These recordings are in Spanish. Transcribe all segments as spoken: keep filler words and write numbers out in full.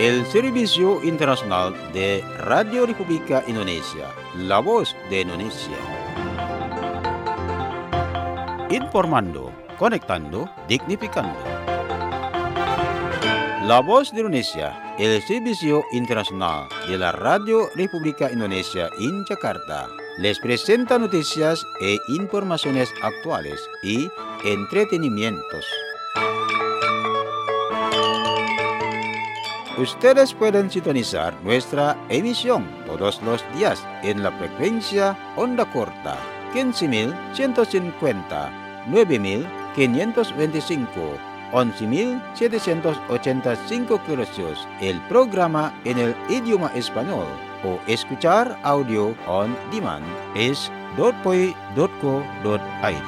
el Servicio Internacional de Radio República Indonesia, la voz de Indonesia. Informando, conectando, dignificando. La voz de Indonesia, el Servicio Internacional de la Radio República Indonesia en Jakarta, les presenta noticias e informaciones actuales y entretenimientos. Ustedes pueden sintonizar nuestra emisión todos los días en la frecuencia onda corta quince mil ciento cincuenta, nueve mil quinientos veinticinco, once mil setecientos ochenta y cinco kHz, el programa en el idioma español, o escuchar audio on demand es dotpoi punto co punto id.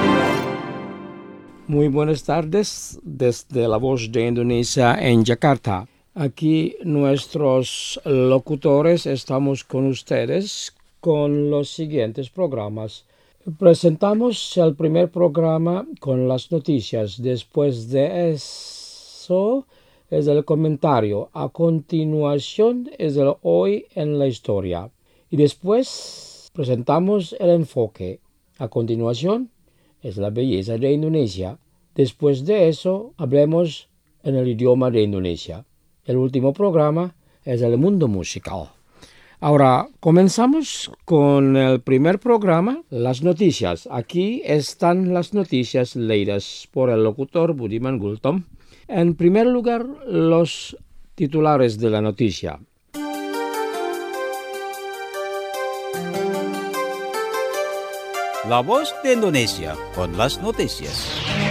Muy buenas tardes desde La Voz de Indonesia en Jakarta. Aquí nuestros locutores estamos con ustedes con los siguientes programas. Presentamos el primer programa con las noticias. Después de eso es el comentario. A continuación es el hoy en la historia. Y después presentamos el enfoque. A continuación es la belleza de Indonesia. Después de eso hablemos en el idioma de Indonesia. El último programa es el mundo musical. Ahora, comenzamos con el primer programa, las noticias. Aquí están las noticias leídas por el locutor Budiman Gultom. En primer lugar, los titulares de la noticia. La voz de Indonesia con las noticias.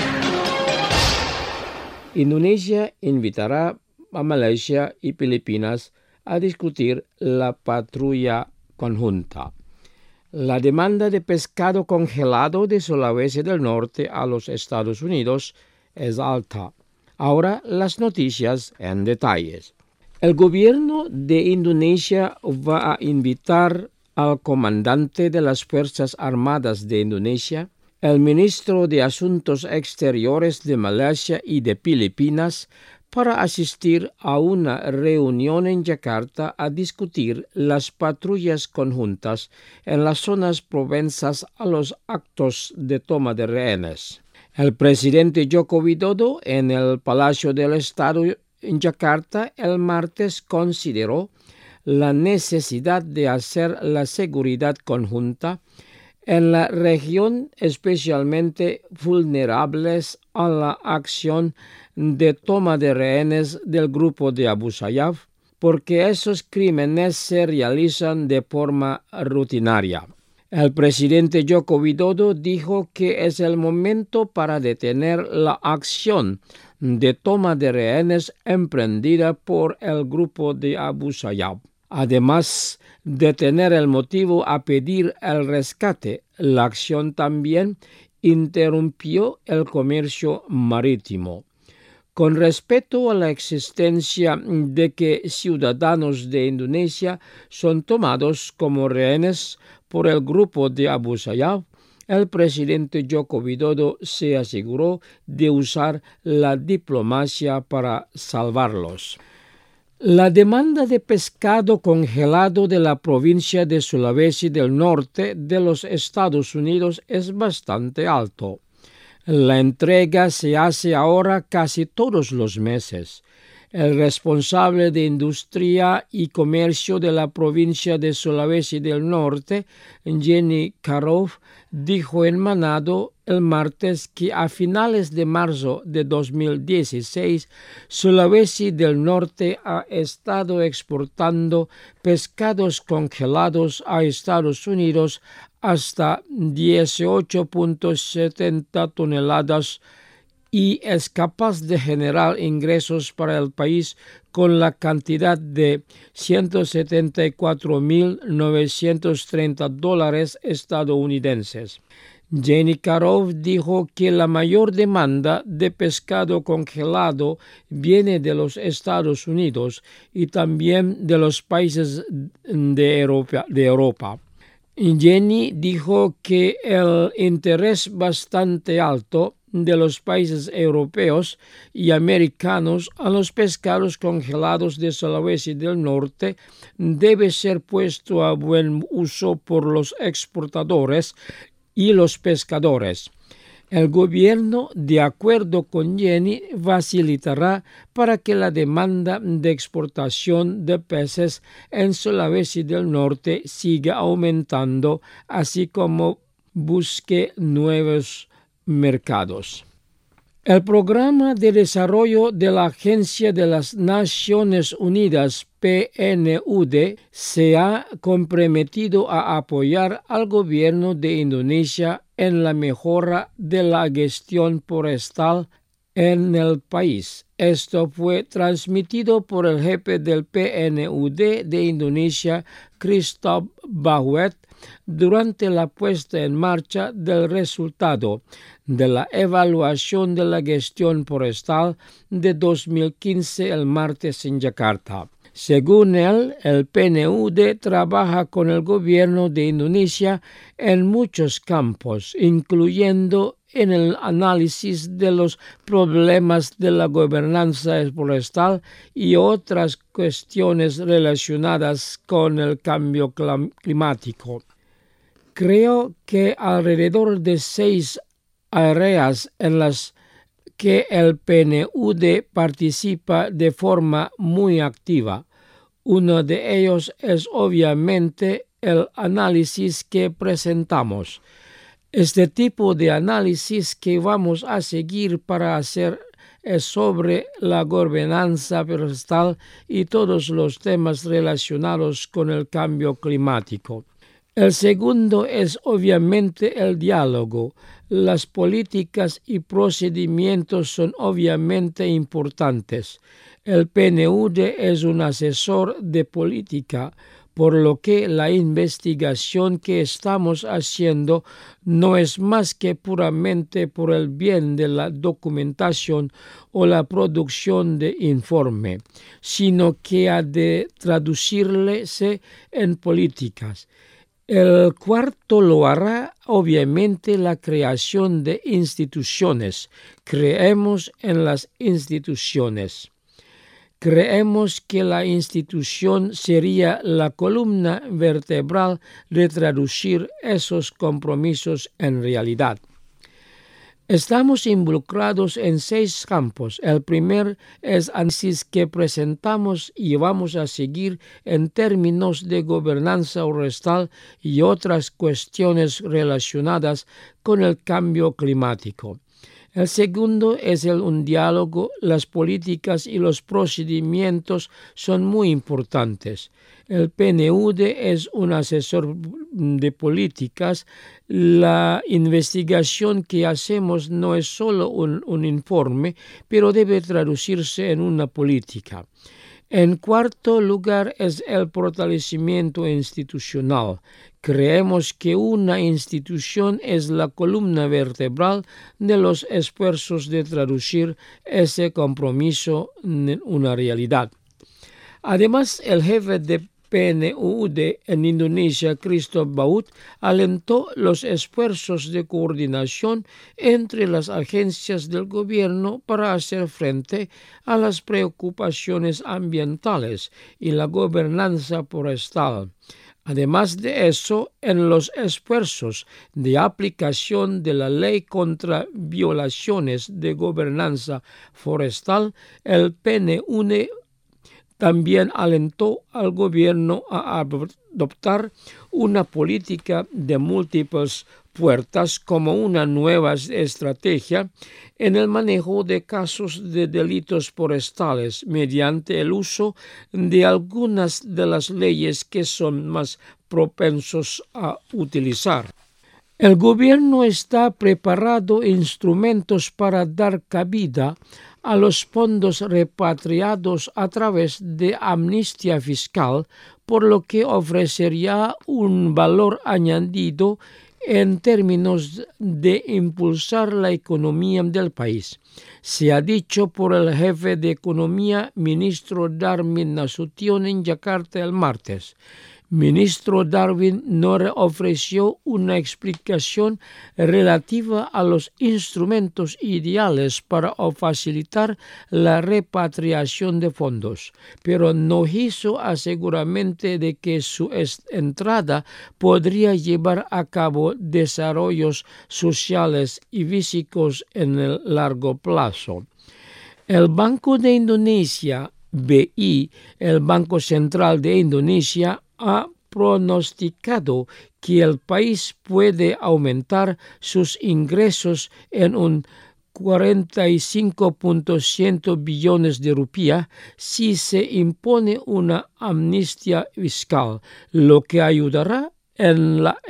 Indonesia invitará a Malaysia y Filipinas a discutir la patrulla conjunta. La demanda de pescado congelado de Sulawesi del Norte a los Estados Unidos es alta. Ahora las noticias en detalles. El gobierno de Indonesia va a invitar al comandante de las Fuerzas Armadas de Indonesia, el ministro de Asuntos Exteriores de Malasia y de Filipinas, para asistir a una reunión en Yakarta a discutir las patrullas conjuntas en las zonas propensas a los actos de toma de rehenes. El presidente Joko Widodo en el Palacio del Estado en Yakarta el martes consideró la necesidad de hacer la seguridad conjunta en la región especialmente vulnerables a la acción de toma de rehenes del grupo de Abu Sayyaf, porque esos crímenes se realizan de forma rutinaria. El presidente Joko Widodo dijo que es el momento para detener la acción de toma de rehenes emprendida por el grupo de Abu Sayyaf. Además de tener el motivo a pedir el rescate, la acción también interrumpió el comercio marítimo. Con respecto a la existencia de que ciudadanos de Indonesia son tomados como rehenes por el grupo de Abu Sayyaf, el presidente Joko Widodo se aseguró de usar la diplomacia para salvarlos. La demanda de pescado congelado de la provincia de Sulawesi del Norte de los Estados Unidos es bastante alto. La entrega se hace ahora casi todos los meses. El responsable de Industria y Comercio de la provincia de Sulawesi del Norte, Jenny Karov, dijo en Manado el martes que a finales de marzo de dos mil dieciséis, Sulawesi del Norte ha estado exportando pescados congelados a Estados Unidos hasta dieciocho punto setenta toneladas y es capaz de generar ingresos para el país con la cantidad de ciento setenta y cuatro mil novecientos treinta dólares estadounidenses. Jenny Karov dijo que la mayor demanda de pescado congelado viene de los Estados Unidos y también de los países de Europa. De Europa. Jenny dijo que el interés bastante alto de los países europeos y americanos a los pescados congelados de Sulawesi del Norte debe ser puesto a buen uso por los exportadores y los pescadores. El gobierno, de acuerdo con Jenny, facilitará para que la demanda de exportación de peces en Sulawesi del Norte siga aumentando, así como busque nuevos mercados. El Programa de Desarrollo de la Agencia de las Naciones Unidas, P N U D, se ha comprometido a apoyar al gobierno de Indonesia en la mejora de la gestión forestal en el país. Esto fue transmitido por el jefe del P N U D de Indonesia, Christoph Bahuet, durante la puesta en marcha del resultado de la evaluación de la gestión forestal de dos mil quince el martes en Yakarta. Según él, el P N U D trabaja con el gobierno de Indonesia en muchos campos, incluyendo en el análisis de los problemas de la gobernanza forestal y otras cuestiones relacionadas con el cambio climático. Creo que alrededor de seis áreas en las que el P N U D participa de forma muy activa. Uno de ellos es obviamente el análisis que presentamos. Este tipo de análisis que vamos a seguir para hacer es sobre la gobernanza forestal y todos los temas relacionados con el cambio climático. El segundo es obviamente el diálogo. Las políticas y procedimientos son obviamente importantes. El P N U D es un asesor de política, por lo que la investigación que estamos haciendo no es más que puramente por el bien de la documentación o la producción de informe, sino que ha de traducirse en políticas. El cuarto lo hará obviamente la creación de instituciones. Creemos en las instituciones. Creemos que la institución sería la columna vertebral de traducir esos compromisos en realidad. Estamos involucrados en seis campos. El primer es análisis que presentamos y vamos a seguir en términos de gobernanza forestal y otras cuestiones relacionadas con el cambio climático. El segundo es el, un diálogo. Las políticas y los procedimientos son muy importantes. El P N U D es un asesor de políticas. La investigación que hacemos no es solo un, un informe, pero debe traducirse en una política. En cuarto lugar es el fortalecimiento institucional. Creemos que una institución es la columna vertebral de los esfuerzos de traducir ese compromiso en una realidad. Además, el jefe de P N U D en Indonesia, Christoph Bahuet, alentó los esfuerzos de coordinación entre las agencias del gobierno para hacer frente a las preocupaciones ambientales y la gobernanza forestal. Además de eso, en los esfuerzos de aplicación de la ley contra violaciones de gobernanza forestal, el P N U D también alentó al gobierno a adoptar una política de múltiples puertas como una nueva estrategia en el manejo de casos de delitos forestales mediante el uso de algunas de las leyes que son más propensos a utilizar. El gobierno está preparando instrumentos para dar cabida a los fondos repatriados a través de amnistía fiscal, por lo que ofrecería un valor añadido en términos de impulsar la economía del país. Se ha dicho por el jefe de Economía, ministro Darmin Nasution, en Yakarta el martes. Ministro Darwin no ofreció una explicación relativa a los instrumentos ideales para facilitar la repatriación de fondos, pero no hizo aseguramiento de que su entrada podría llevar a cabo desarrollos sociales y físicos en el largo plazo. El Banco de Indonesia, B I, el Banco Central de Indonesia, ha pronosticado que el país puede aumentar sus ingresos en un cuarenta y cinco punto cien billones de rupias si se impone una amnistía fiscal, lo que ayudará en la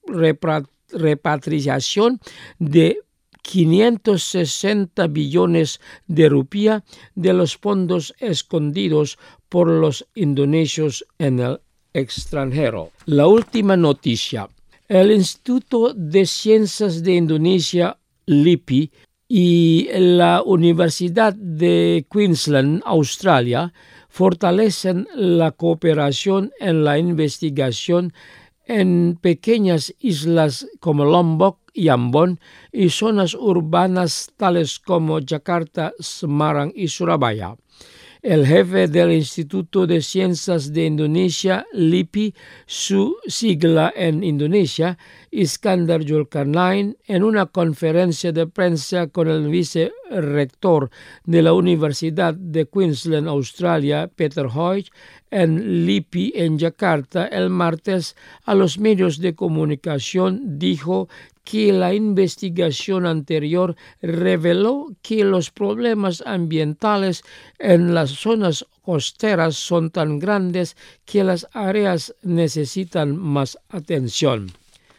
repatriación de quinientos sesenta billones de rupias de los fondos escondidos por los indonesios en el extranjero. La última noticia. El Instituto de Ciencias de Indonesia, L I P I, y la Universidad de Queensland, Australia, fortalecen la cooperación en la investigación en pequeñas islas como Lombok y Ambon y zonas urbanas tales como Jakarta, Semarang y Surabaya. El jefe del Instituto de Ciencias de Indonesia, L I P I, su sigla en Indonesia, Iskandar Zulkarnain, en una conferencia de prensa con el vicerrector de la Universidad de Queensland, Australia, Peter Hoyt, en L I P I en Yakarta el martes a los medios de comunicación, dijo que la investigación anterior reveló que los problemas ambientales en las zonas costeras son tan grandes que las áreas necesitan más atención.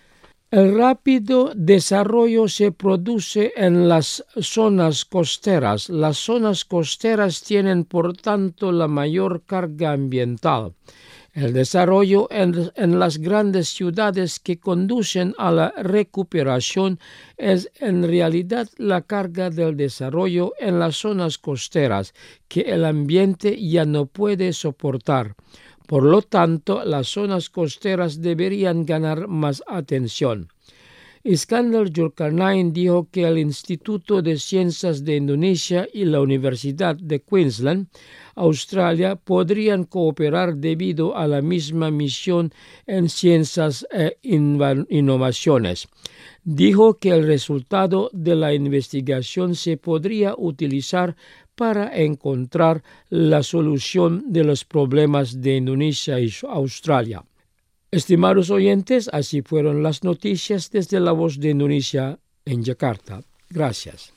El rápido desarrollo se produce en las zonas costeras. Las zonas costeras tienen, por tanto, la mayor carga ambiental. El desarrollo en, en las grandes ciudades que conducen a la recuperación es en realidad la carga del desarrollo en las zonas costeras que el ambiente ya no puede soportar. Por lo tanto, las zonas costeras deberían ganar más atención. Iskandar Zulkarnain dijo que el Instituto de Ciencias de Indonesia y la Universidad de Queensland, Australia, podrían cooperar debido a la misma misión en ciencias e innovaciones. Dijo que el resultado de la investigación se podría utilizar para encontrar la solución de los problemas de Indonesia y Australia. Estimados oyentes, así fueron las noticias desde La Voz de Indonesia en Yakarta. Gracias.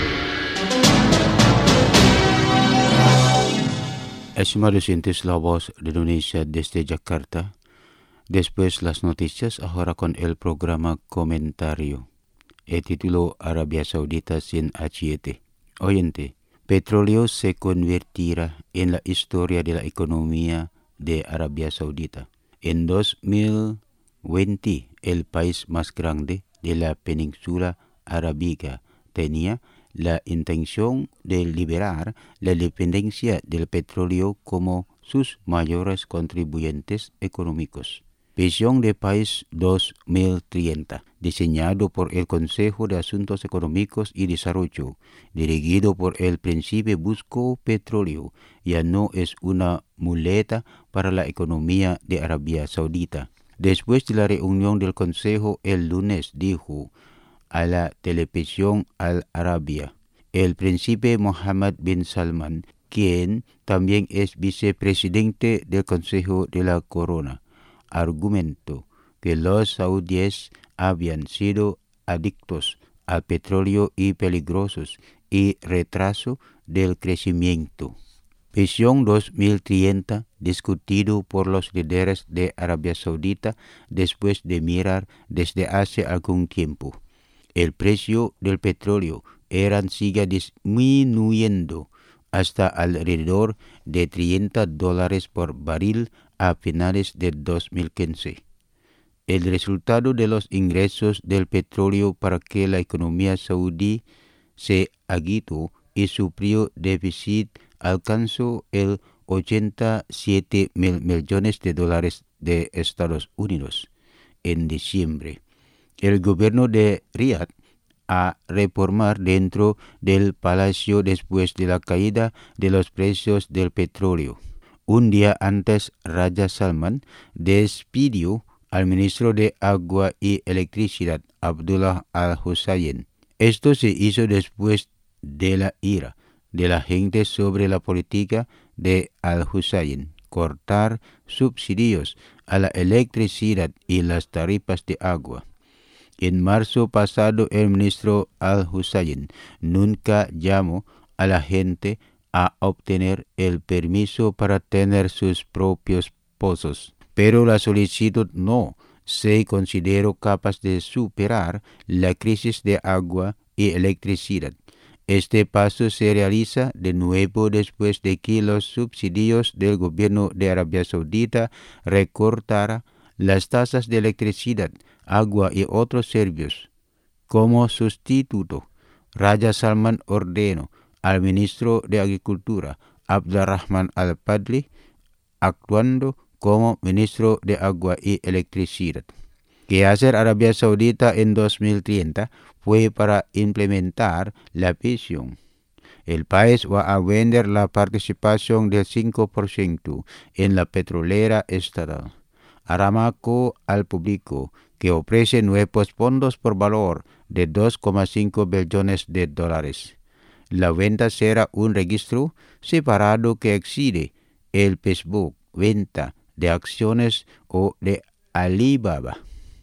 Estimados oyentes, La Voz de Indonesia desde Yakarta. Después las noticias, ahora con el programa Comentario. El título Arabia Saudita sin H I T. Oyente, petróleo se convertirá en la historia de la economía de Arabia Saudita. En dos mil veinte, el país más grande de la península arábiga tenía la intención de liberar la dependencia del petróleo como sus mayores contribuyentes económicos. Visión de País dos mil treinta, diseñado por el Consejo de Asuntos Económicos y Desarrollo, dirigido por el príncipe buscó petróleo, ya no es una muleta para la economía de Arabia Saudita. Después de la reunión del Consejo el lunes, dijo a la televisión Al Arabiya, el príncipe Mohammed bin Salman, quien también es vicepresidente del Consejo de la Corona, argumentó que los saudíes habían sido adictos al petróleo y peligrosos y retraso del crecimiento. Visión dos mil treinta, discutido por los líderes de Arabia Saudita después de mirar desde hace algún tiempo. El precio del petróleo Irán sigue disminuyendo hasta alrededor de treinta dólares por barril a finales de dos mil quince. El resultado de los ingresos del petróleo para que la economía saudí se agitó y su déficit alcanzó el ochenta y siete mil millones de dólares de Estados Unidos en diciembre. El gobierno de Riad a reformar dentro del palacio después de la caída de los precios del petróleo. Un día antes, Raja Salman despidió al ministro de Agua y Electricidad, Abdullah Al-Hussain. Esto se hizo después de la ira de la gente sobre la política de Al-Hussain, cortar subsidios a la electricidad y las tarifas de agua. En marzo pasado, el ministro Al-Hussain nunca llamó a la gente a obtener el permiso para tener sus propios pozos, pero la solicitud no se consideró capaz de superar la crisis de agua y electricidad. Este paso se realiza de nuevo después de que los subsidios del gobierno de Arabia Saudita recortara las tasas de electricidad, agua y otros servicios. Como sustituto, Raja Salman ordenó al ministro de Agricultura, Abdurrahman Al-Fadli, actuando como ministro de Agua y Electricidad. Que hacer Arabia Saudita en dos mil treinta fue para implementar la visión. El país va a vender la participación del cinco por ciento en la petrolera estatal Aramco al público, que ofrece nuevos fondos por valor de dos coma cinco billones de dólares. La venta será un registro separado que excede el Facebook, venta de acciones o de Alibaba.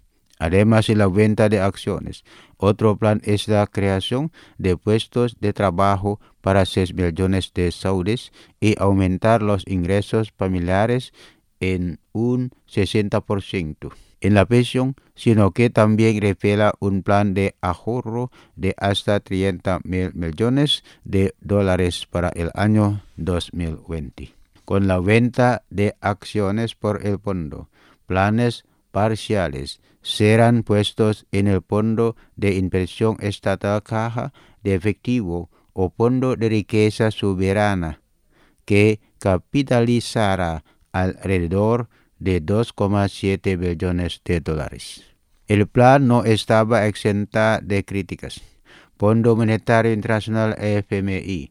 Además de la venta de acciones, otro plan es la creación de puestos de trabajo para seis millones de saudíes y aumentar los ingresos familiares en un sesenta por ciento en la pensión, sino que también revela un plan de ahorro de hasta treinta mil millones de dólares para el año dos mil veinte. Con la venta de acciones por el fondo, planes parciales serán puestos en el Fondo de Inversión Estatal Caja de Efectivo o Fondo de Riqueza Soberana, que capitalizará alrededor de dos coma siete billones de dólares. El plan no estaba exenta de críticas. Fondo Monetario Internacional F M I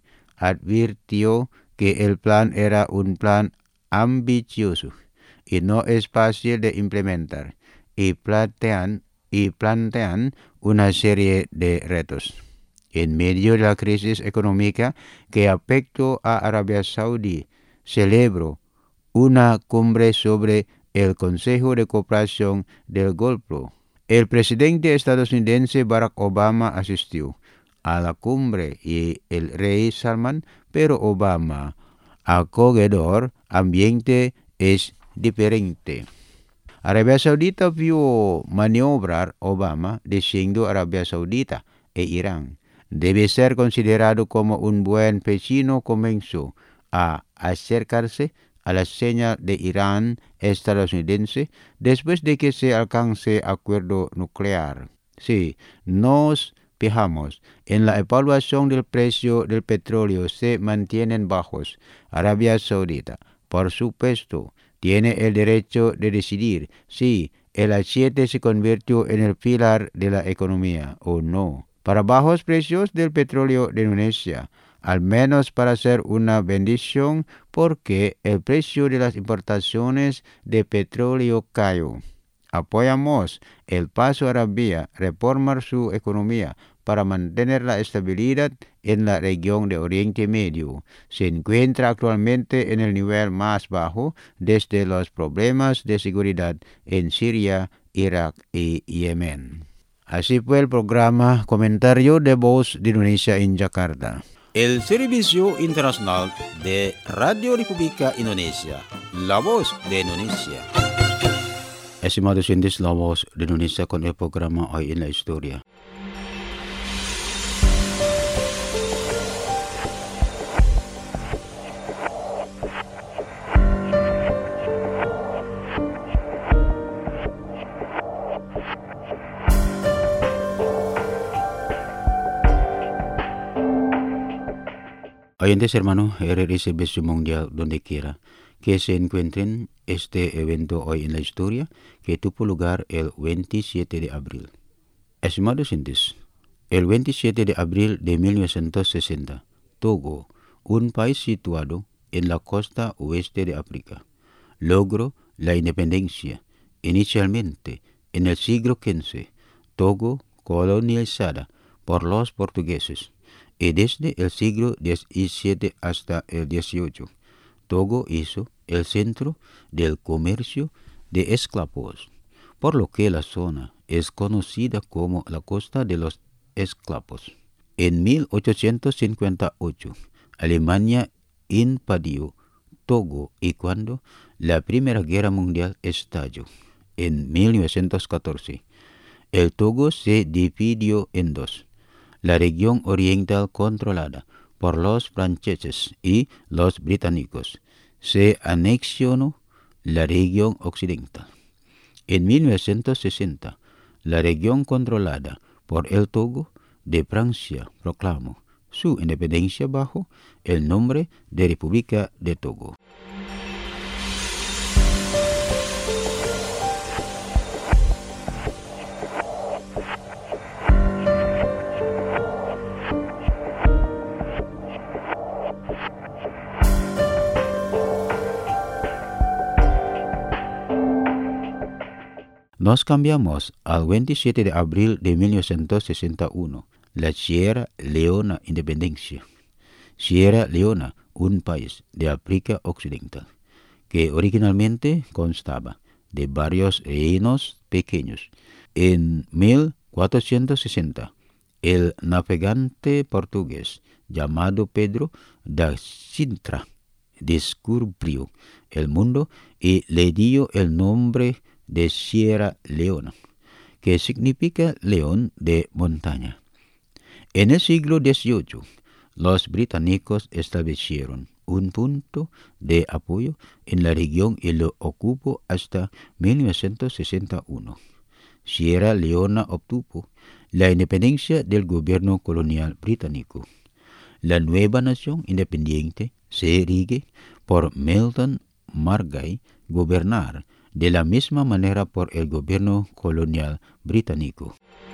advirtió que el plan era un plan ambicioso y no es fácil de implementar, y plantean, y plantean una serie de retos. En medio de la crisis económica que afectó a Arabia Saudí, celebró una cumbre sobre el Consejo de Cooperación del Golfo. El presidente estadounidense Barack Obama asistió a la cumbre y el rey Salman, pero Obama, acogedor ambiente es diferente. Arabia Saudita vio maniobrar Obama diciendo Arabia Saudita e Irán debe ser considerado como un buen vecino. Comenzó a acercarse a la señal de Irán estadounidense después de que se alcance acuerdo nuclear. Si nos fijamos en la evaluación del precio del petróleo se mantienen bajos, Arabia Saudita, por supuesto, tiene el derecho de decidir si el aceite se convirtió en el pilar de la economía o no. Para bajos precios del petróleo de Indonesia, al menos para ser una bendición, porque el precio de las importaciones de petróleo cayó. Apoyamos el paso a Arabia reformar su economía para mantener la estabilidad en la región de Oriente Medio. Se encuentra actualmente en el nivel más bajo desde los problemas de seguridad en Siria, Irak y Yemen. Así fue el programa Comentario de Voz de Indonesia en Jakarta. El Servicio Internacional de Radio República Indonesia, La Voz de Indonesia. Estimados oyentes, La Voz de Indonesia con el programa Hoy en la Historia. Oyentes hermanos, R R Servicio Mundial donde quiera que se encuentren, este evento hoy en la historia que tuvo lugar el veintisiete de abril. Estimados oyentes, el veintisiete de abril de mil novecientos sesenta, Togo, un país situado en la costa oeste de África, logró la independencia. Inicialmente, en el siglo quince, Togo colonizada por los portugueses, y desde el siglo diecisiete hasta el dieciocho, Togo hizo el centro del comercio de esclavos, por lo que la zona es conocida como la costa de los esclavos. En mil ochocientos cincuenta y ocho, Alemania invadió Togo y cuando la Primera Guerra Mundial estalló, en mil novecientos catorce, el Togo se dividió en dos. La región oriental controlada por los franceses y los británicos se anexionó la región occidental. En mil novecientos sesenta, la región controlada por el Togo de Francia proclamó su independencia bajo el nombre de República de Togo. Nos cambiamos al veintisiete de abril de mil novecientos sesenta y uno, la Sierra Leona Independencia. Sierra Leona, un país de África Occidental, que originalmente constaba de varios reinos pequeños. En mil cuatrocientos sesenta, el navegante portugués llamado Pedro da Sintra descubrió el mundo y le dio el nombre de Sierra Leona, que significa león de montaña. En el siglo dieciocho, los británicos establecieron un punto de apoyo en la región y lo ocupó hasta mil novecientos sesenta y uno. Sierra Leona obtuvo la independencia del gobierno colonial británico. La nueva nación independiente se rige por Milton Margai gobernar de la misma manera por el gobierno colonial británico.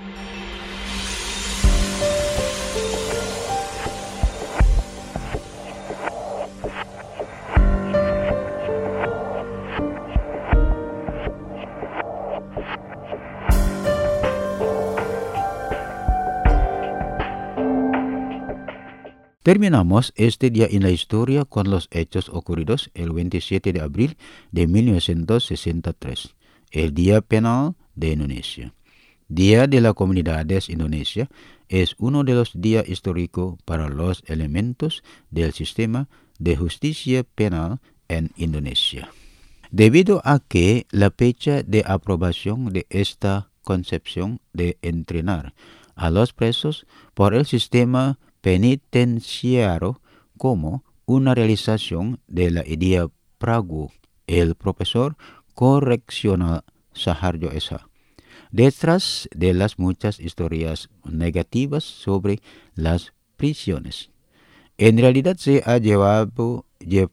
Terminamos este día en la historia con los hechos ocurridos el veintisiete de abril de mil novecientos sesenta y tres, el Día Penal de Indonesia. Día de las Comunidades Indonesia es uno de los días históricos para los elementos del sistema de justicia penal en Indonesia, debido a que la fecha de aprobación de esta concepción de entrenar a los presos por el sistema penitenciario como una realización de la idea Pragu, el profesor correccional Saharjo Esa. Detrás de las muchas historias negativas sobre las prisiones, en realidad se ha llevado,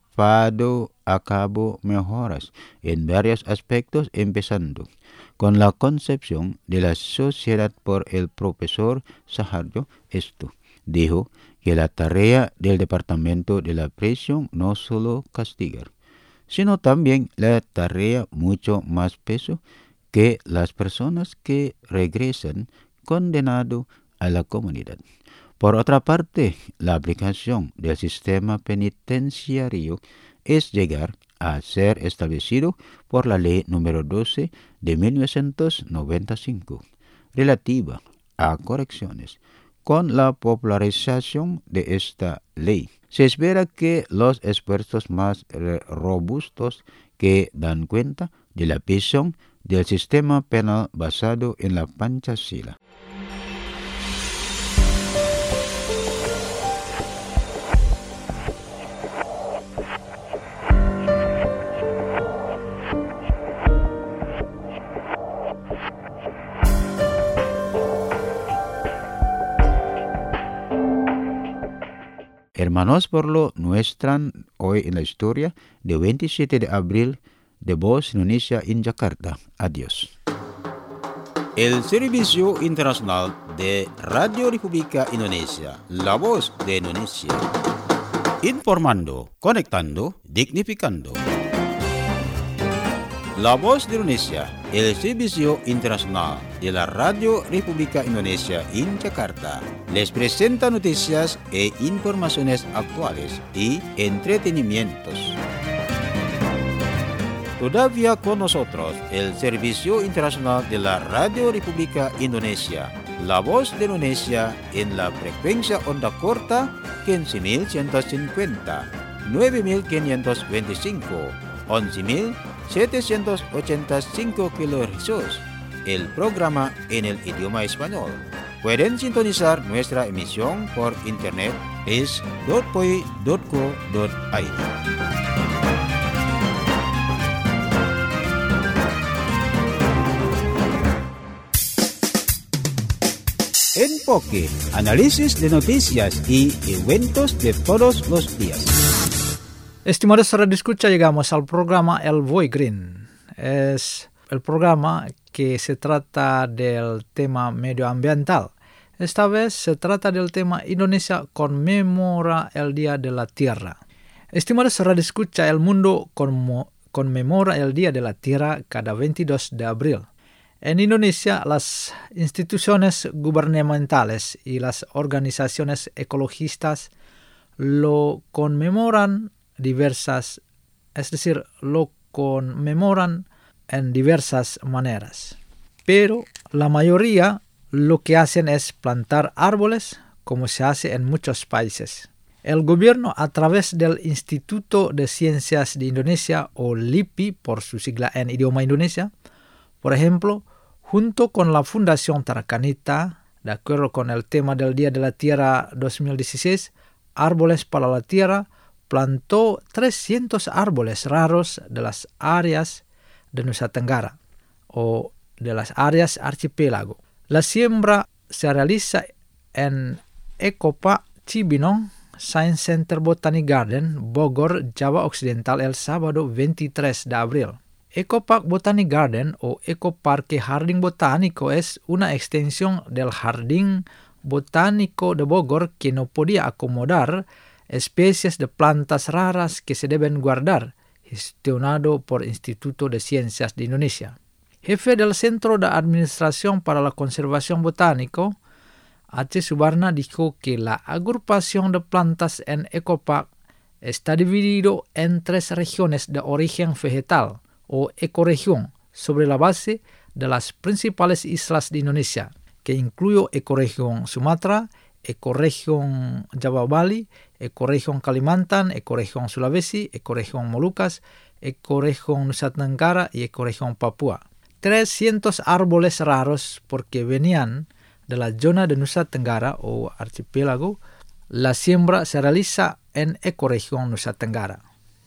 llevado a cabo mejoras en varios aspectos, empezando con la concepción de la sociedad por el profesor Saharjo. Esto dijo que la tarea del departamento de la prisión no solo castigar, sino también la tarea mucho más peso que las personas que regresan condenados a la comunidad. Por otra parte, la aplicación del sistema penitenciario es llegar a ser establecido por la Ley número doce de mil novecientos noventa y cinco, relativa a correcciones. Con la popularización de esta ley, se espera que los esfuerzos más robustos que dan cuenta de la visión del sistema penal basado en la Pancasila. Hermanos, por lo muestran hoy en la historia de veintisiete de abril de Voz Indonesia en Jakarta. Adiós. El Servicio Internacional de Radio República Indonesia, la voz de Indonesia. Informando, conectando, dignificando. La voz de Indonesia, el Servicio Internacional de la Radio República Indonesia en Jakarta, les presenta noticias e informaciones actuales y entretenimientos. Todavía con nosotros el Servicio Internacional de la Radio República Indonesia, la voz de Indonesia en la frecuencia onda corta quince mil ciento cincuenta, nueve mil quinientos veinticinco, once mil setecientos ochenta y cinco kilohercios, el programa en el idioma español. Pueden sintonizar nuestra emisión por internet es punto p o i punto co punto i d. Enfoque, análisis de noticias y eventos de todos los días. Estimados radio escucha, llegamos al programa El Voy Green. Es el programa que se trata del tema medioambiental. Esta vez se trata del tema Indonesia conmemora el Día de la Tierra. Estimados radio escucha, el mundo conmemora el Día de la Tierra cada veintidós de abril. En Indonesia, las instituciones gubernamentales y las organizaciones ecologistas lo conmemoran diversas, es decir, lo conmemoran en diversas maneras. Pero la mayoría lo que hacen es plantar árboles, como se hace en muchos países. El gobierno, a través del Instituto de Ciencias de Indonesia, o LIPI por su sigla en idioma Indonesia, por ejemplo, junto con la Fundación Tarakanita, de acuerdo con el tema del Día de la Tierra dos mil dieciséis, Árboles para la Tierra, plantó trescientos árboles raros de las áreas de Nusa Tenggara o de las áreas archipiélago. La siembra se realiza en Ecopark Cibinong Science Center Botanic Garden, Bogor, Java Occidental, el sábado veintitrés de abril. Ecopark Botanic Garden o Ecoparque Jardín Botánico es una extensión del Jardín Botánico de Bogor que no podía acomodar especies de plantas raras que se deben guardar, gestionado por Instituto de Ciencias de Indonesia. Jefe del Centro de Administración para la Conservación Botánico, H. Subarna, dijo que la agrupación de plantas en Ecopark está dividido en tres regiones de origen vegetal o ecoregión sobre la base de las principales islas de Indonesia, que incluye ecoregión Sumatra, ecoregión Java Bali, ecoregión Kalimantan, ecoregión Sulawesi, ecoregión Molucas, ecoregión Nusa Tenggara y ecoregión Papua. trescientos árboles raros porque venían de la zona de Nusa Tenggara o archipiélago. La siembra se realiza en ecoregión Nusa Tenggara.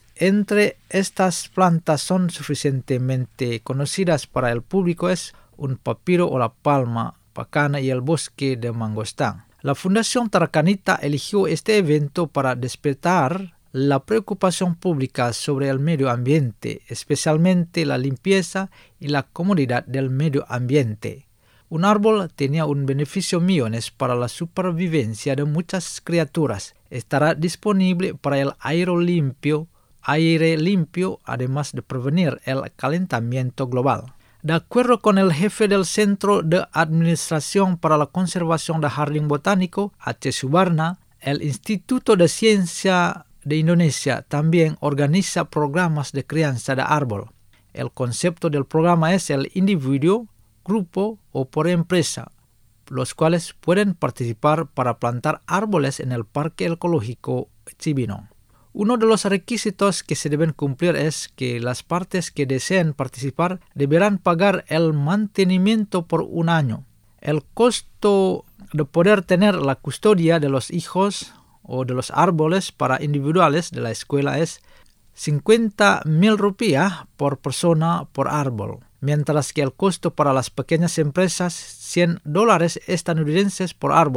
Entre estas plantas son suficientemente conocidas para el público es un papiro o la palma pacana y el bosque de mangostán. La Fundación Tarakanita eligió este evento para despertar la preocupación pública sobre el medio ambiente, especialmente la limpieza y la comodidad del medio ambiente. Un árbol tenía un beneficio millones para la supervivencia de muchas criaturas. Estará disponible para el aire limpio, aire limpio, además de prevenir el calentamiento global. De acuerdo con el jefe del Centro de Administración para la Conservación del Jardín Botánico, H. Subarna, el Instituto de Ciencia de Indonesia también organiza programas de crianza de árbol. El concepto del programa es el individuo, grupo o por empresa, los cuales pueden participar para plantar árboles en el Parque Ecológico Cibinong. Uno de los requisitos que se deben cumplir es que las partes que deseen participar deberán pagar el mantenimiento por un año. El costo de poder tener la custodia de los hijos o de los árboles para individuales de la escuela es cincuenta mil rupiah por persona por árbol, mientras que el costo para las pequeñas empresas cien dólares estadounidenses por árbol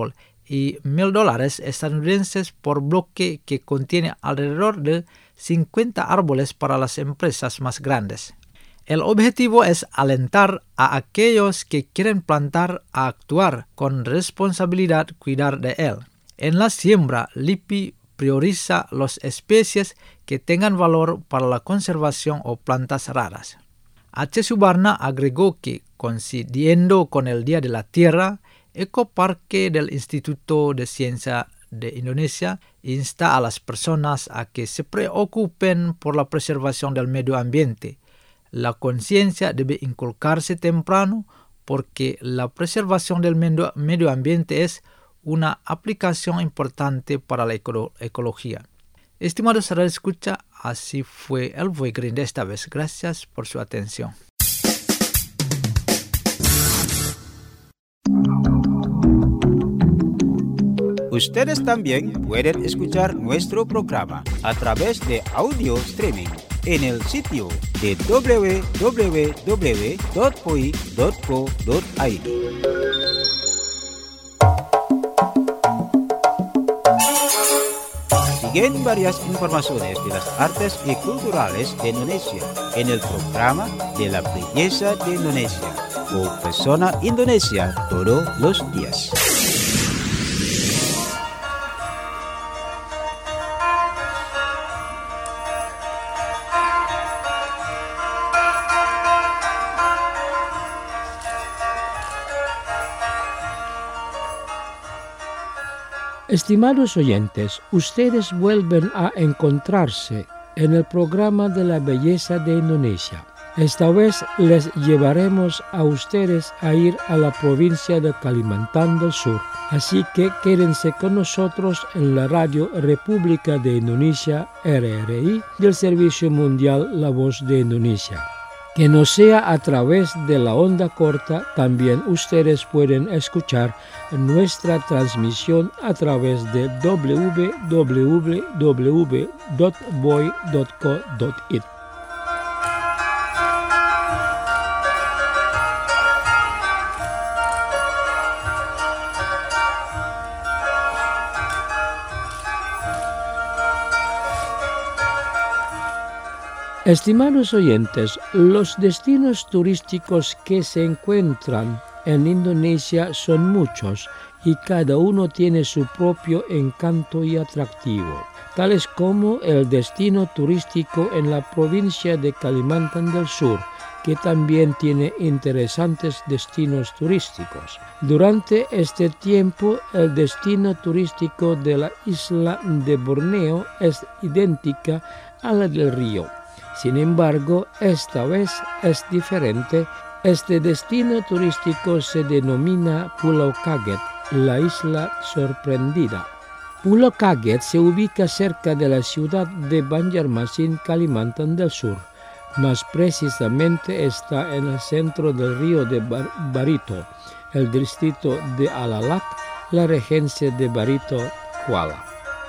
y mil dólares estadounidenses por bloque, que contiene alrededor de cincuenta árboles para las empresas más grandes. El objetivo es alentar a aquellos que quieren plantar a actuar con responsabilidad, cuidar de él. En la siembra, L I P I prioriza las especies que tengan valor para la conservación o plantas raras. H. Subarna agregó que, coincidiendo con el Día de la Tierra, Ecoparque del Instituto de Ciencia de Indonesia insta a las personas a que se preocupen por la preservación del medio ambiente. La conciencia debe inculcarse temprano, porque la preservación del medio, medio ambiente es una aplicación importante para la eco- ecología. Estimados radioescucha, así fue el Voy Green de esta vez. Gracias por su atención. Ustedes también pueden escuchar nuestro programa a través de audio streaming en el sitio de doble u doble u doble u punto voi punto co punto i d. Siguen varias informaciones de las artes y culturales de Indonesia en el programa de la belleza de Indonesia o Persona Indonesia todos los días. Estimados oyentes, ustedes vuelven a encontrarse en el programa de la belleza de Indonesia. Esta vez les llevaremos a ustedes a ir a la provincia de Kalimantan del Sur. Así que quédense con nosotros en la radio República de Indonesia, R R I, del Servicio Mundial La Voz de Indonesia. Que no sea a través de la onda corta, también ustedes pueden escuchar nuestra transmisión a través de doble u doble u doble u punto voi punto co punto i d. Estimados oyentes, los destinos turísticos que se encuentran en Indonesia son muchos y cada uno tiene su propio encanto y atractivo, tales como el destino turístico en la provincia de Kalimantan del Sur, que también tiene interesantes destinos turísticos. Durante este tiempo, el destino turístico de la isla de Borneo es idéntica a la del Río. Sin embargo, esta vez es diferente. Este destino turístico se denomina Pulau Kaget, la isla sorprendida. Pulau Kaget se ubica cerca de la ciudad de Banjarmasin, Kalimantan del Sur. Más precisamente está en el centro del río de Bar- Barito, el distrito de Alalak, la regencia de Barito, Kuala.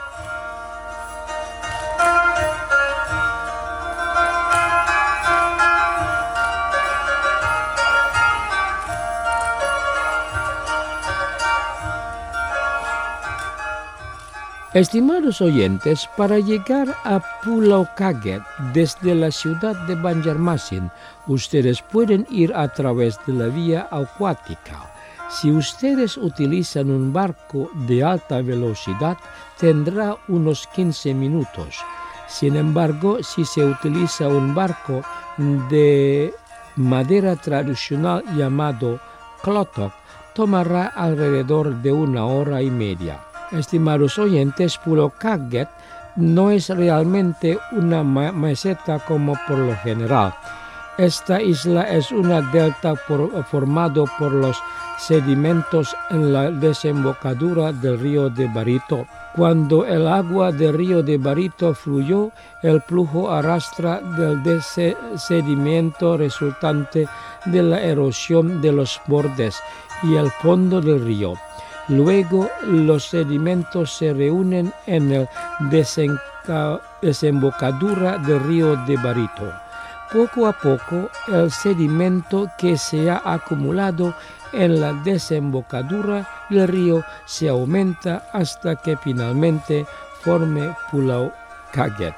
Estimados oyentes, para llegar a Pulau Kaget desde la ciudad de Banjarmasin, ustedes pueden ir a través de la vía acuática. Si ustedes utilizan un barco de alta velocidad, tendrá unos quince minutos. Sin embargo, si se utiliza un barco de madera tradicional llamado klotok, tomará alrededor de una hora y media. Estimados oyentes, Pulau Kaget no es realmente una ma- meseta como por lo general. Esta isla es una delta por, formado por los sedimentos en la desembocadura del río de Barito. Cuando el agua del río de Barito fluyó, el flujo arrastra del des- sedimento resultante de la erosión de los bordes y el fondo del río. Luego los sedimentos se reúnen en la desenca- desembocadura del río de Barito. Poco a poco el sedimento que se ha acumulado en la desembocadura del río se aumenta hasta que finalmente forme Pulau Kaget.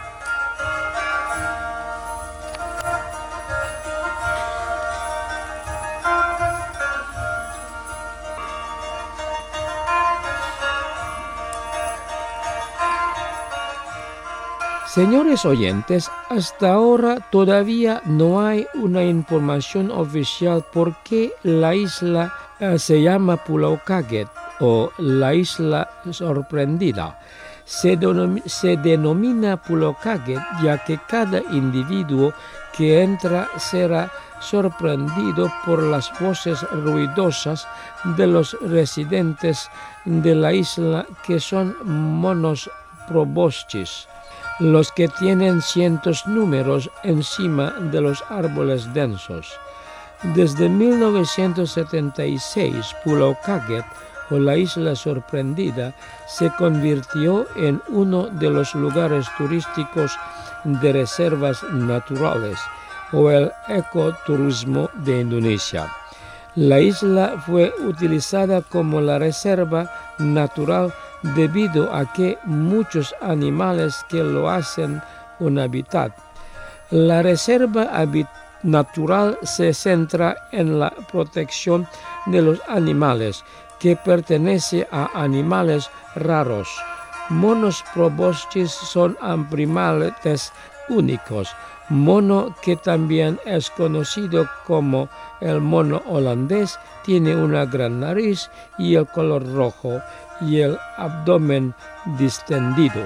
Señores oyentes, hasta ahora todavía no hay una información oficial por qué la isla eh, se llama Pulau Kaget o la isla sorprendida. Se, denom- se denomina Pulau Kaget ya que cada individuo que entra será sorprendido por las voces ruidosas de los residentes de la isla, que son monos proboscis, los que tienen cientos números encima de los árboles densos. Desde mil novecientos setenta y seis, Pulau Kaget, o la isla sorprendida, se convirtió en uno de los lugares turísticos de reservas naturales, o el ecoturismo de Indonesia. La isla fue utilizada como la reserva natural debido a que muchos animales que lo hacen un hábitat. La reserva natural se centra en la protección de los animales, que pertenece a animales raros. Monos proboscis son primates únicos. Mono, que también es conocido como el mono holandés, tiene una gran nariz y el color rojo y el abdomen distendido.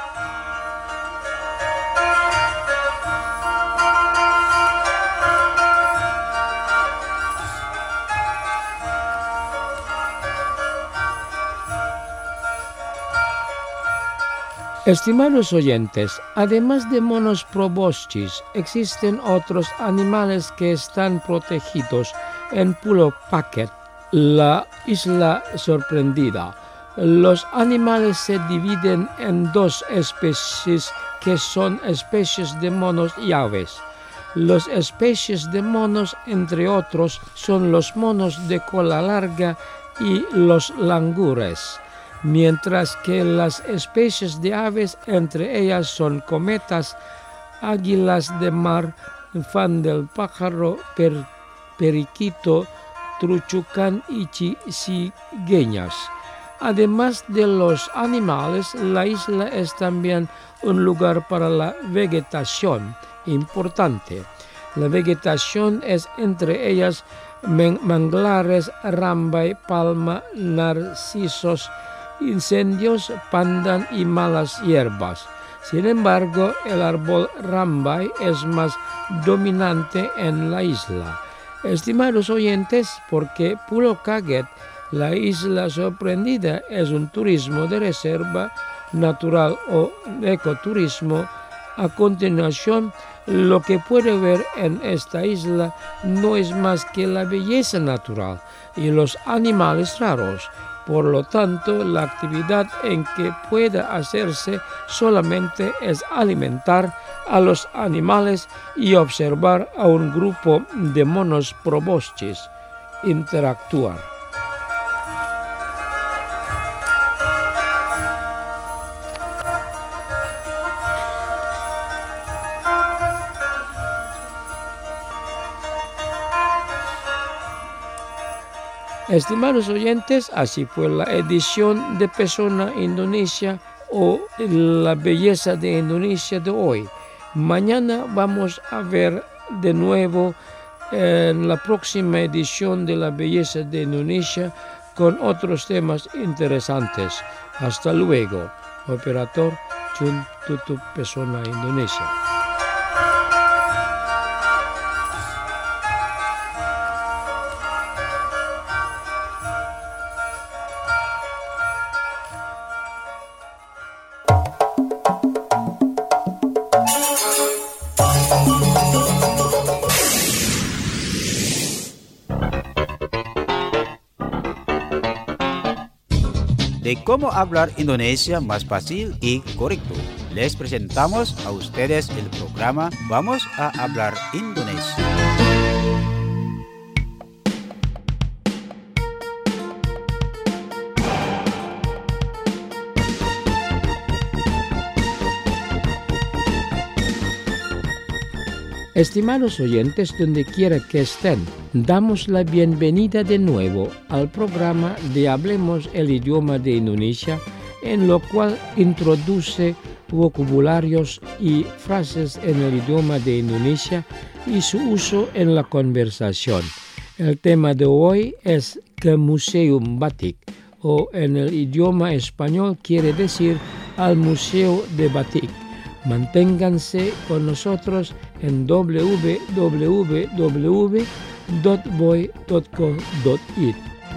Estimados oyentes, además de monos proboscis, existen otros animales que están protegidos en Pulau Kaget, la isla sorprendida. Los animales se dividen en dos especies que son especies de monos y aves. Las especies de monos, entre otros, son los monos de cola larga y los langures, mientras que las especies de aves, entre ellas son cometas, águilas de mar, fan del pájaro, per, periquito, truchucán y cigüeñas. Además de los animales, la isla es también un lugar para la vegetación importante. La vegetación es entre ellas manglares, rambay, palma, narcisos, incendios, pandan y malas hierbas. Sin embargo, el árbol rambay es más dominante en la isla. Estimados oyentes, porque Pulau Kaget, la isla sorprendida, es un turismo de reserva natural o ecoturismo, a continuación, lo que puede ver en esta isla no es más que la belleza natural y los animales raros. Por lo tanto, la actividad en que pueda hacerse solamente es alimentar a los animales y observar a un grupo de monos proboscis interactuar. Estimados oyentes, así fue la edición de Pesona Indonesia o la belleza de Indonesia de hoy. Mañana vamos a ver de nuevo en la próxima edición de la belleza de Indonesia con otros temas interesantes. Hasta luego. Operator Jun Tutup Pesona Indonesia. De cómo hablar Indonesia más fácil y correcto, les presentamos a ustedes el programa Vamos a hablar Indonesia. Estimados oyentes, donde quiera que estén, damos la bienvenida de nuevo al programa de Hablemos el idioma de Indonesia, en lo cual introduce vocabularios y frases en el idioma de Indonesia y su uso en la conversación. El tema de hoy es ke Museum Batik, o en el idioma español quiere decir al Museo de Batik. Manténganse con nosotros en w w w punto voy punto co punto it.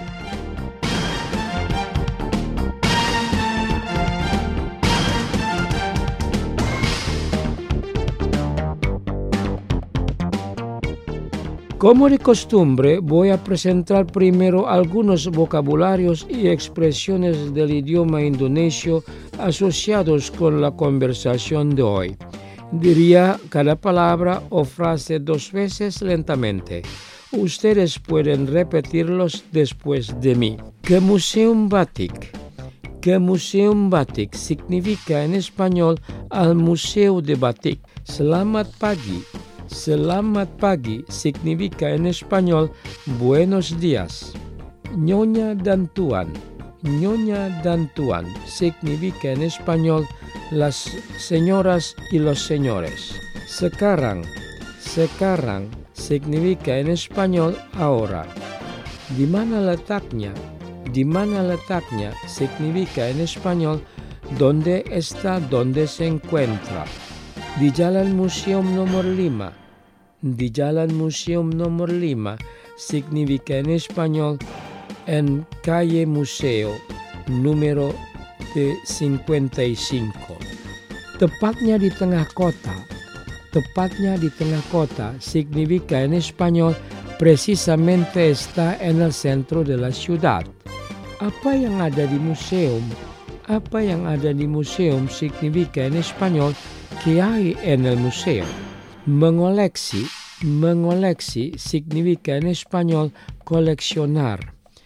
Como de costumbre, voy a presentar primero algunos vocabularios y expresiones del idioma indonesio asociados con la conversación de hoy. Diría cada palabra o frase dos veces lentamente. Ustedes pueden repetirlos después de mí. Ke Museum Batik. Ke Museum Batik significa en español al Museo de Batik. Selamat pagi. Selamat pagi significa en español buenos días. Nyonya dan tuan. Nyonya dan tuan significa en español las señoras y los señores. Sekarang. Sekarang significa en español ahora. Di mana letaknya? Di mana letaknya significa en español dónde está, dónde se encuentra. Di Jalan Museum nomor lima. Di Jalan Museum nomor lima significa en español en calle Museo número de cincuenta y cinco. Tepatnya di tengah kota. Tepatnya di tengah kota significa en español precisamente está en el centro de la ciudad. Apa yang ada di museum? Apa yang ada di museum significa en español que hay en el museo. Mengoleksi, mengoleksi significa en español coleccionar.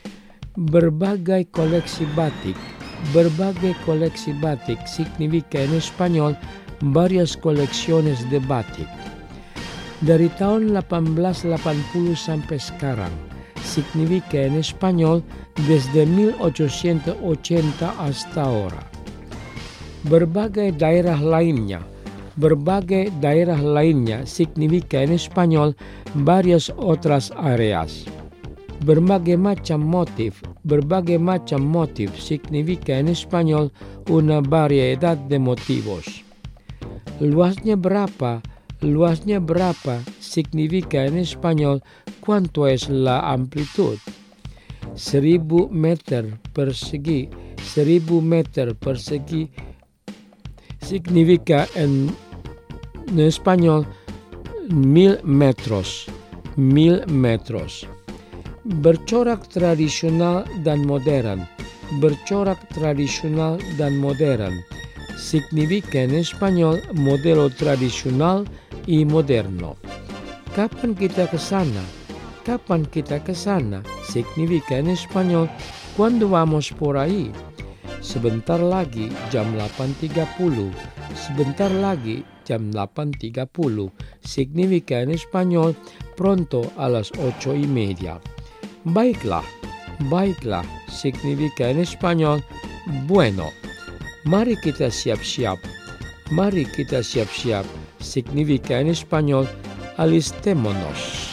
Berbagai koleksi batik, berbagai koleksi batik significa en español varias colecciones de batik. Dari tahun delapan belas delapan puluh sampai sekarang significa en español desde mil ochocientos ochenta hasta ahora. Berbagai daerah lainnya. Berbagai daerah lainnya significa en español varias otras áreas. Berbagai macam motif. Berbagai macam motif significa en español una variedad de motivos. Luasnya berapa? Luasnya berapa significa en español cuánto es la amplitud. Seribu meter persegi. Seribu meter persegi significa en En español, mil metros, mil metros. Bercorak tradisional dan modern, bercorak tradisional dan modern. Significa en español modelo tradisional y moderno. Kapan kita ke sana? Kapan kita ke sana? Significa en español, ¿cuándo vamos por ahí? Sebentar lagi jam delapan tiga puluh. Sebentar lagi jam delapan tiga puluh significa en español pronto a las ocho y media. Baiklah, baiklah significa en español bueno. Mari kita siap-siap. Mari kita siap-siap significa en español alistémonos.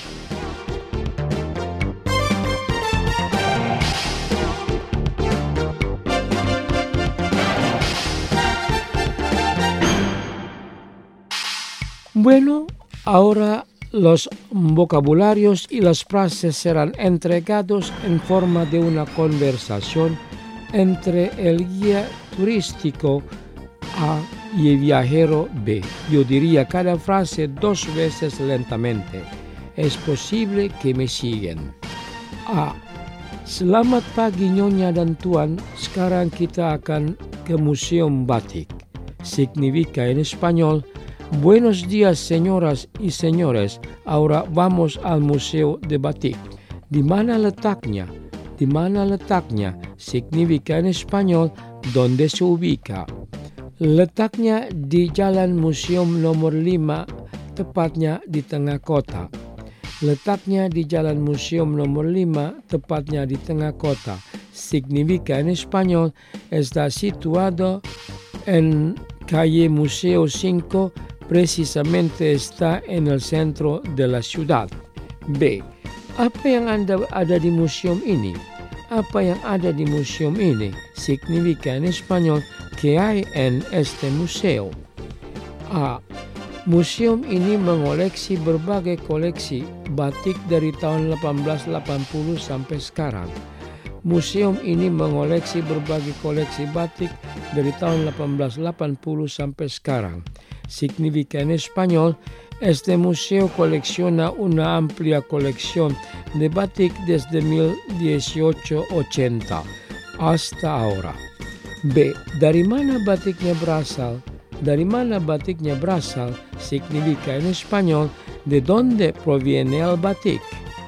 Bueno, ahora los vocabularios y las frases serán entregados en forma de una conversación entre el guía turístico A y el viajero B. Yo diría cada frase dos veces lentamente. Es posible que me siguen. A. Selamat pagi Nyonya dan Tuan, sekarang kita akan ke Museum Batik. Significa en español, buenos días señoras y señores, ahora vamos al Museo de Batik. Di mana letaknya? Di mana letaknya significa en español, ¿dónde se ubica? Letaknya di Jalan Museum nomor lima, tepatnya di tengah kota. Letaknya di Jalan Museum nomor lima, tepatnya di tengah kota. Significa en español, está situado en calle Museo cinco, precisamente está en el centro de la ciudad. B. Apa yang anda ada di museum ini? Apa yang ada di museum ini? Significa en español, que hay en este museo. A. Museum ini mengoleksi berbagai koleksi batik dari tahun delapan belas delapan puluh sampai sekarang. Museum ini mengoleksi berbagai koleksi batik dari tahun delapan belas delapan puluh sampai sekarang. Significa en español, este museo colecciona una amplia colección de batik desde mil ochocientos ochenta hasta ahora. B. Dari mana batiknya berasal? Dari mana batiknya berasal? Significa en español, ¿de dónde proviene el batik?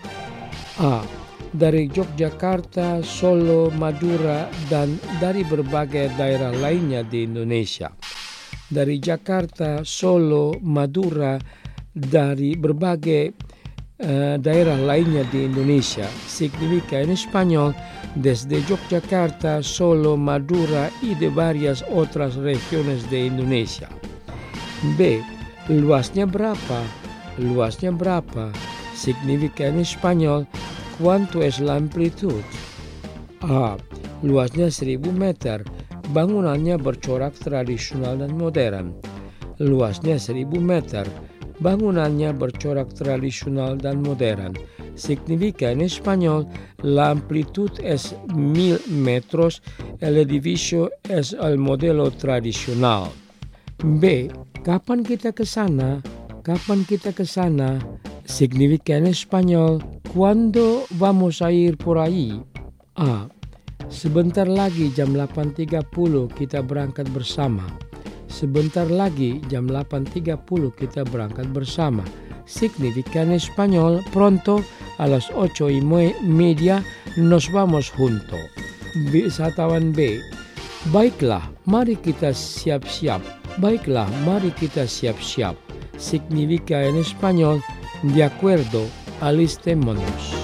A. Dari Yogyakarta, Solo, Madura, dan dari berbagai daerah lainnya di Indonesia. Dari Jakarta, Solo, Madura, dari berbagai uh, daerah lainnya di Indonesia. Significa en español, desde Yogyakarta, Solo, Madura y de varias otras regiones de Indonesia. B. Luasnya berapa? Luasnya berapa? Significa en español, ¿cuánto es la amplitud? A. Luasnya seribu meter. Bangunannya bercorak tradisional dan modern. Luasnya seribu meter. Bangunannya bercorak tradisional dan modern. Significa en español, la amplitud es mil metros, el edificio es el modelo tradicional. B. Kapan kita ke sana? Kapan kita ke sana? Significa en español, ¿cuándo vamos a ir por ahí? A. Sebentar lagi jam delapan tiga puluh kita berangkat bersama. Sebentar lagi jam delapan tiga puluh kita berangkat bersama. Significa en español, pronto a las ocho y media nos vamos juntos. Wisatawan B. Baiklah, mari kita siap-siap. Baiklah, mari kita siap-siap. Significa en español, de acuerdo, alistémonos.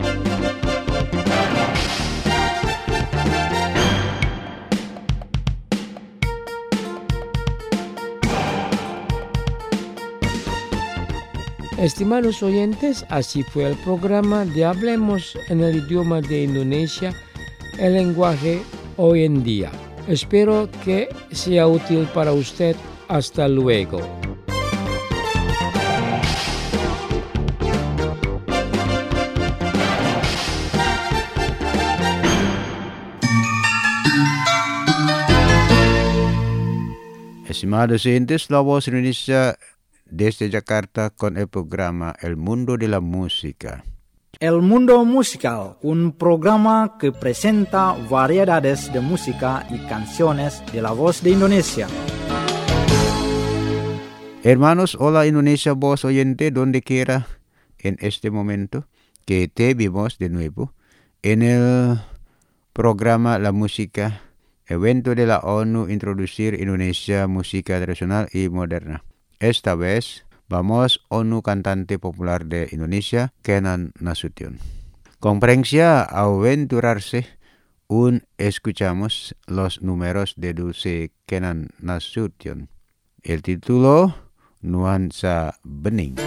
Estimados oyentes, así fue el programa de Hablemos en el idioma de Indonesia, el lenguaje hoy en día. Espero que sea útil para usted. Hasta luego. Estimados oyentes, la voz Indonesia desde Jakarta con el programa El Mundo de la Música. El Mundo Musical, un programa que presenta variedades de música y canciones de la voz de Indonesia. Hermanos, hola Indonesia, voz oyente, donde quiera en este momento que te vimos de nuevo en el programa La Música, evento de la ONU Introducir Indonesia Música Tradicional y Moderna. Esta vez vamos ONU cantante popular de Indonesia, Kenan Nasution. Con presencia a aventurarse, un escuchamos los números de Dulce Kenan Nasution. El título, Nuansa Bening.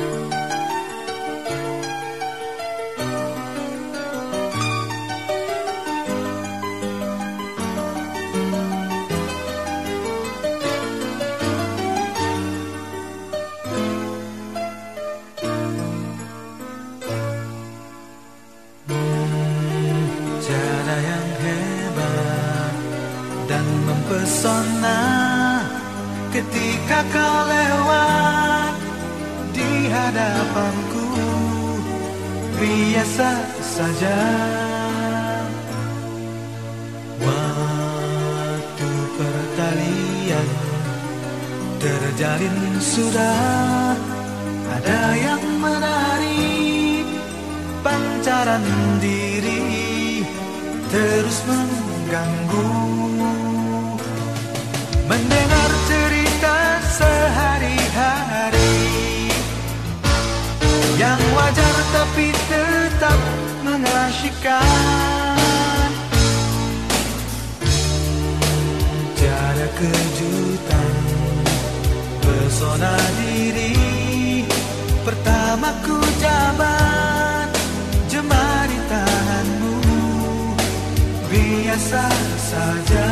Ketika kau lewat di hadapanku, biasa saja. Waktu pertalian terjalin sudah, ada yang menarik, pancaran diri terus mengganggu. Mendengar cerita sehari-hari kejutan, pesona diri, pertama ku jabat jemari tanganmu, biasa saja.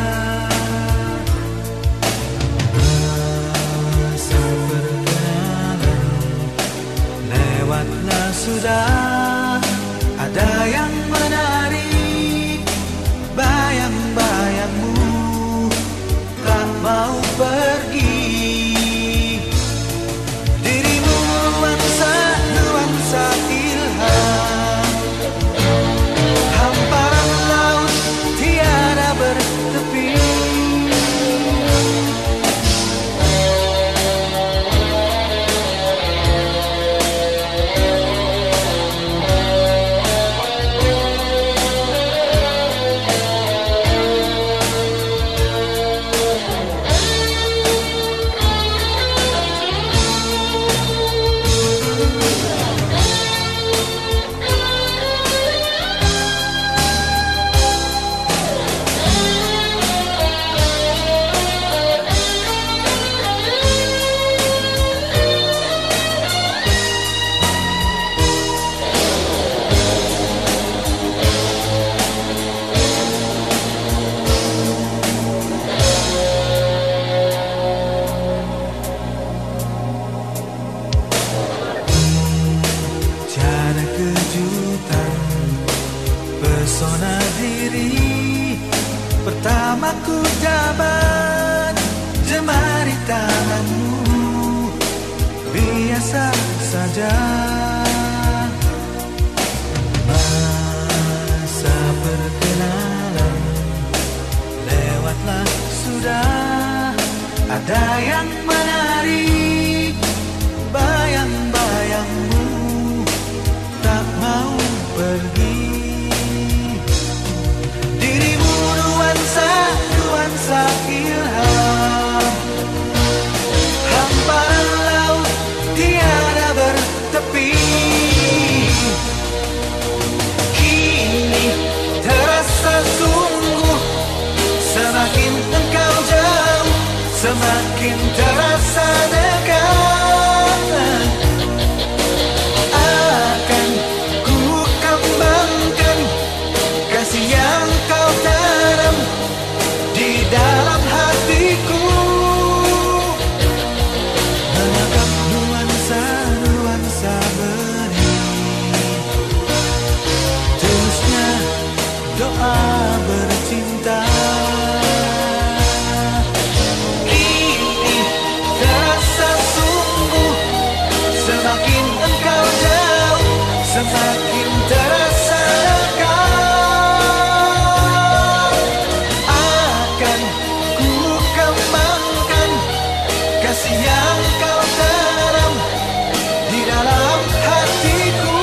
Masa perkenalan lewatlah sudah, ada yang menarik, bayang-bayangmu tak mau pergi. Dirimu nuansa-nuansa ilham, hamparan laut tiada bertepi. Pesona diri, pertama ku jabat jemari tanganmu, biasa saja. Masa perkenalan lewatlah sudah, ada yang menarik, bayang-bayangmu tak mau pergi. Dirimu nuansa-nuansa ilham, hamparan laut tiada bertepi. Kini terasa sungguh, semakin engkau jauh, semakin terasa dekat. Akan ku kembangkan kasih yang kau tanam di dalam hatiku, menangkap nuansa-nuansa benih, tulusnya doa bercinta. Kini terasa sungguh, semakin engkau jauh, semakin terasa dekat. Akan ku kembangkan kasih yang kau tanam di dalam hatiku.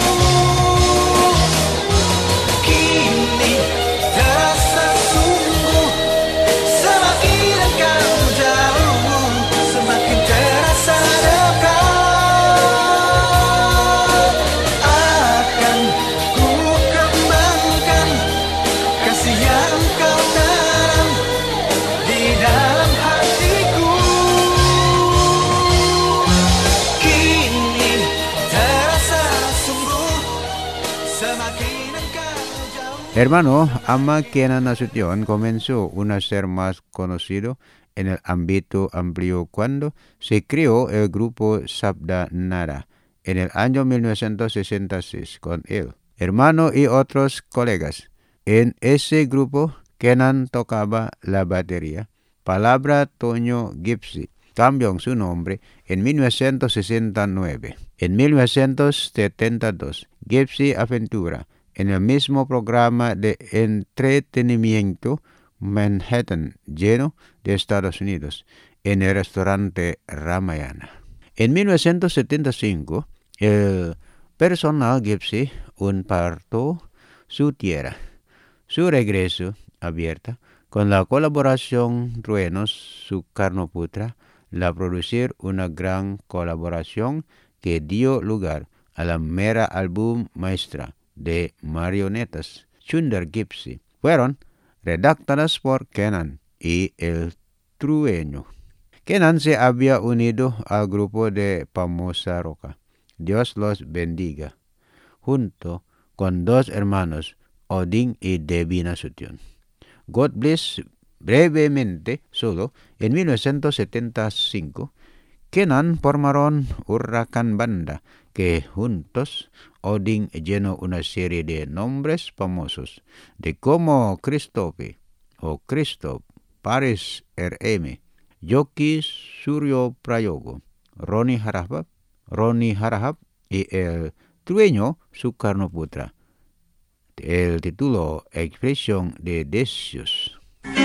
Kini terasa sungguh, semakin engkau jauh, semakin terasa dekat. Akan ku kembangkan kasih yang kau tanam di dalam hatiku. Kini terasa sungguh, semakin engkau jauh. Hermano, Ama Kenan Nasution comenzó a ser más conocido en el ámbito amplio cuando se creó el grupo Sabda Nara en el año mil novecientos sesenta y seis con él, hermano y otros colegas. En ese grupo, Kenan tocaba la batería. Palabra Toño Gypsy cambió su nombre en mil novecientos sesenta y nueve. En mil novecientos setenta y dos, Gypsy Aventura en el mismo programa de entretenimiento Manhattan, lleno de Estados Unidos, en el restaurante Ramayana. En mil novecientos setenta y cinco, el personal Gypsy un parto su tierra. Su regreso abierta con la colaboración Truenos, su Karnoputra, la producir una gran colaboración que dio lugar a la mera álbum maestra de marionetas, Chunder Gypsy. Fueron redactadas por Kenan y el trueño. Kenan se había unido al grupo de Famosa Roca. Dios los bendiga. Junto con dos hermanos, Odin y Debbie Nasution. God bless. Brevemente, solo en mil novecientos setenta y cinco, Kenan formaron Huracán Banda, que juntos Odin llenó una serie de nombres famosos, de como Christophe o Christoph, Paris R M, Yoki Suryo Prayogo, Ronnie Harahap, Ronnie Harahap y el trueño Sukarno Putra. El título Expresión de Decius.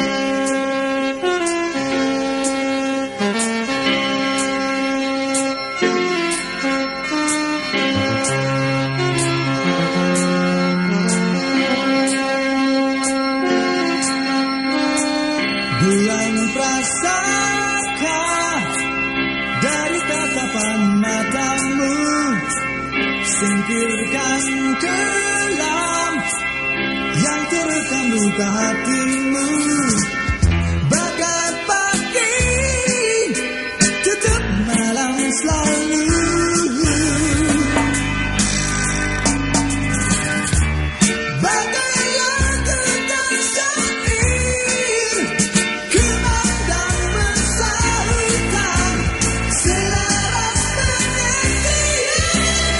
Bulan prasangka dari tatapan matamu, singkirkan kelam yang terekam luka hatimu. Bagai pagi tutup malam selalu, bagai lagu dan syair kumandang mensahukan selaras pengertian.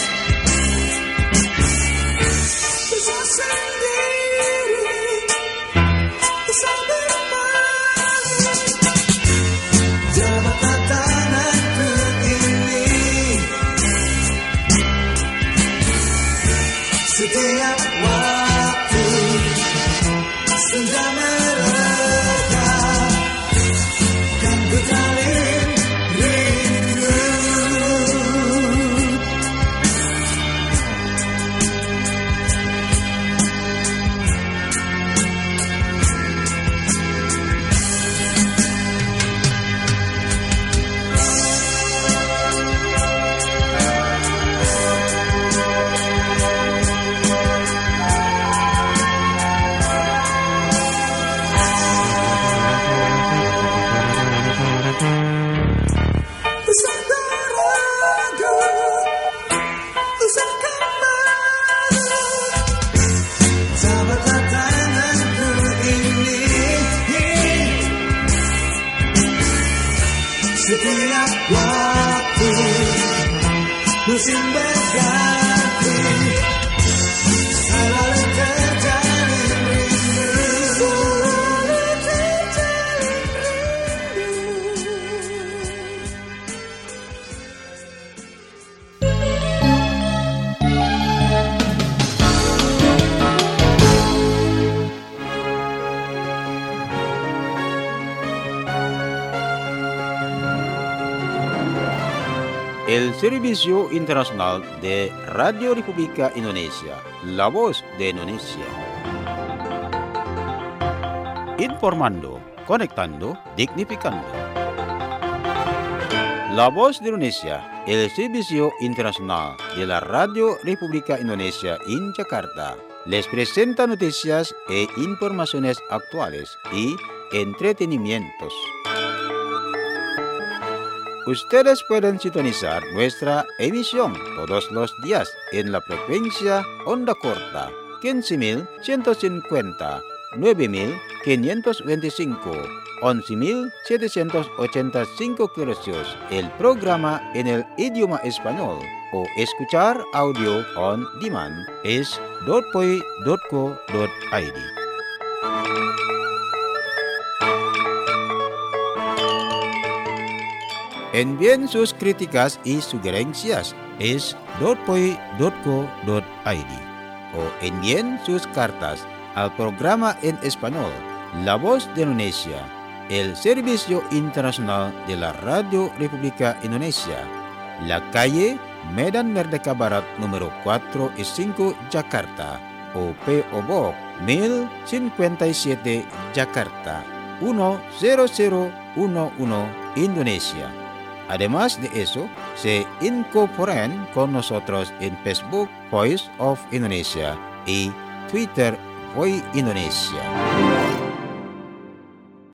Bisa sendiri, bisa bermain, jabat tanganku ini setiap waktu senja mereka kan ku talin rindu. Usahkan ragu, usahkan malu, jabat tanganku ini setiap waktu musim berganti selalu terjalin rindu, selalu terjalin rindu. El Servicio Internacional de Radio República Indonesia, La Voz de Indonesia. Informando, conectando, dignificando. La Voz de Indonesia, el Servicio Internacional de la Radio República Indonesia en Jakarta, les presenta noticias e informaciones actuales y entretenimientos. Ustedes pueden sintonizar nuestra emisión todos los días en la frecuencia onda corta quince mil ciento cincuenta, nueve mil quinientos veinticinco, once mil setecientos ochenta y cinco kHz, el programa en el idioma español, o escuchar audio on demand es dot poi dot co dot i d. Envíen sus críticas y sugerencias es dot poi dot co dot i d o envíen sus cartas al programa en español La Voz de Indonesia, el Servicio Internacional de la Radio República Indonesia, la calle Medan Merdeka Barat número cuatro y cinco Jakarta, o P O Box mil cincuenta y siete Jakarta, uno cero cero uno uno Indonesia. Además de eso, se incorporan con nosotros en Facebook Voice of Indonesia y Twitter Voice Indonesia.